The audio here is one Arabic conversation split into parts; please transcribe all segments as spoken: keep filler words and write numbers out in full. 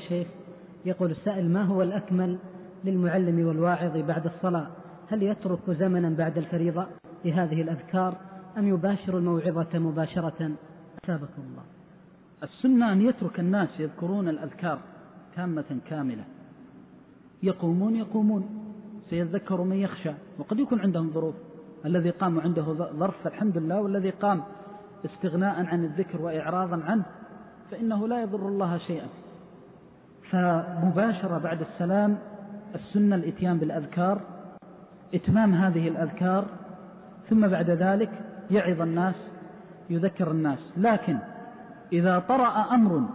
الشيخ يقول السائل: ما هو الأكمل للمعلم والواعظ بعد الصلاة؟ هل يترك زمنا بعد الفريضة لهذه الأذكار أم يباشر الموعظة مباشرة؟ أثابكم الله. السنة أن يترك الناس يذكرون الأذكار تامة كاملة، يقومون يقومون سيذكر من يخشى، وقد يكون عندهم ظروف، الذي قام عنده ظرف الحمد لله، والذي قام استغناء عن الذكر وإعراضا عنه فإنه لا يضر الله شيئا. فمباشرة بعد السلام السنة الإتيان بالأذكار، إتمام هذه الأذكار، ثم بعد ذلك يعظ الناس يذكر الناس. لكن إذا طرأ أمر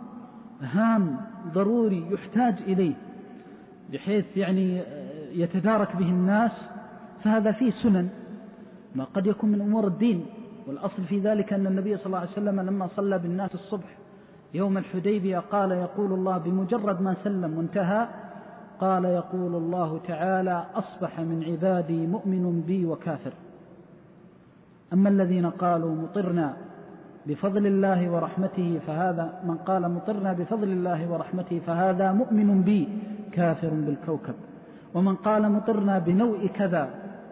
هام ضروري يحتاج إليه بحيث يعني يتدارك به الناس فهذا فيه سنن، ما قد يكون من أمور الدين. والأصل في ذلك أن النبي صلى الله عليه وسلم لما صلى بالناس الصبح يوم الحديبية قال يقول الله بمجرد ما سلم وانتهى قال يقول الله تعالى: أصبح من عبادي مؤمن بي وكافر. أما الذين قالوا مطرنا بفضل الله ورحمته فهذا من قال مطرنا بفضل الله ورحمته فهذا مؤمن بي كافر بالكوكب، ومن قال مطرنا بنوء كذا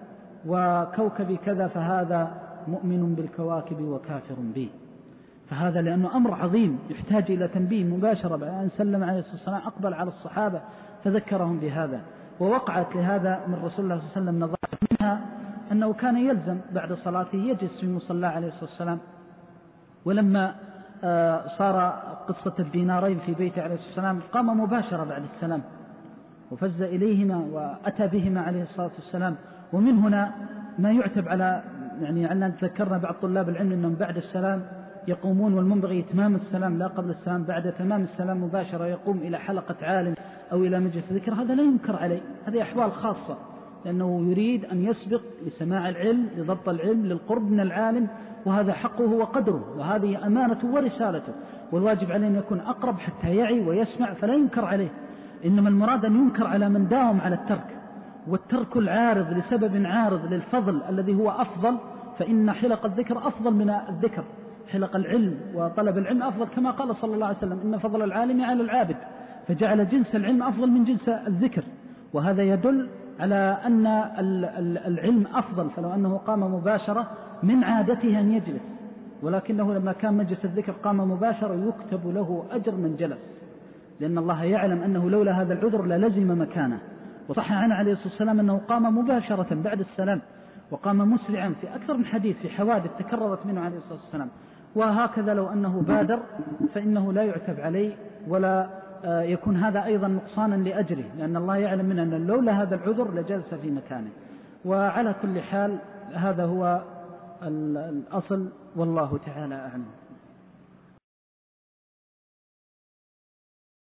وكوكب كذا فهذا مؤمن بالكواكب وكافر بي. فهذا لأنه أمر عظيم يحتاج إلى تنبيه مباشرة. بعد أن سلم عليه الصلاة والسلام أقبل على الصحابة فذكرهم بهذا، ووقعت لهذا من رسول الله صلى الله عليه وسلم نظائر، منها أنه كان يلزم بعد صلاته يجلس في المصلى عليه الصلاة والسلام. ولما صار قصة الدينارين في بيته عليه الصلاة والسلام قام مباشرة بعد السلام وفز إليهما وأتى بهما عليه الصلاة والسلام. ومن هنا ما يعتب على يعني علنا تذكرنا بعض طلاب العلم أنهم بعد السلام يقومون، والمنبغي إتمام السلام لا قبل السلام، بعد تمام السلام مباشرة يقوم إلى حلقة عالم أو إلى مجلس ذكر. هذا لا ينكر عليه، هذه أحوال خاصة، لأنه يريد أن يسبق لسماع العلم، لضبط العلم، للقرب من العالم، وهذا حقه وقدره، وهذه أمانته ورسالته، والواجب عليه أن يكون أقرب حتى يعي ويسمع، فلا ينكر عليه. إنما المراد أن ينكر على من داوم على الترك، والترك العارض لسبب عارض للفضل الذي هو أفضل، فإن حلق الذكر أفضل من الذكر، حلق العلم وطلب العلم أفضل، كما قال صلى الله عليه وسلم: إن فضل العالم على العابد، فجعل جنس العلم أفضل من جنس الذكر. وهذا يدل على أن العلم أفضل، فلو أنه قام مباشرة من عادته أن يجلس، ولكنه لما كان مجلس الذكر قام مباشرة يكتب له أجر من جلس، لأن الله يعلم أنه لولا هذا العذر للزم مكانه. وصح عنه عليه الصلاة والسلام أنه قام مباشرة بعد السلام، وقام مسرعا في أكثر من حديث في حوادث تكررت منه عليه الصلاة والسلام. وهكذا لو أنه بادر فإنه لا يعتب عليه، ولا يكون هذا أيضا نقصانا لأجره، لأن الله يعلم من أن لولا هذا العذر لجلس في مكانه. وعلى كل حال هذا هو الأصل، والله تعالى أعلم.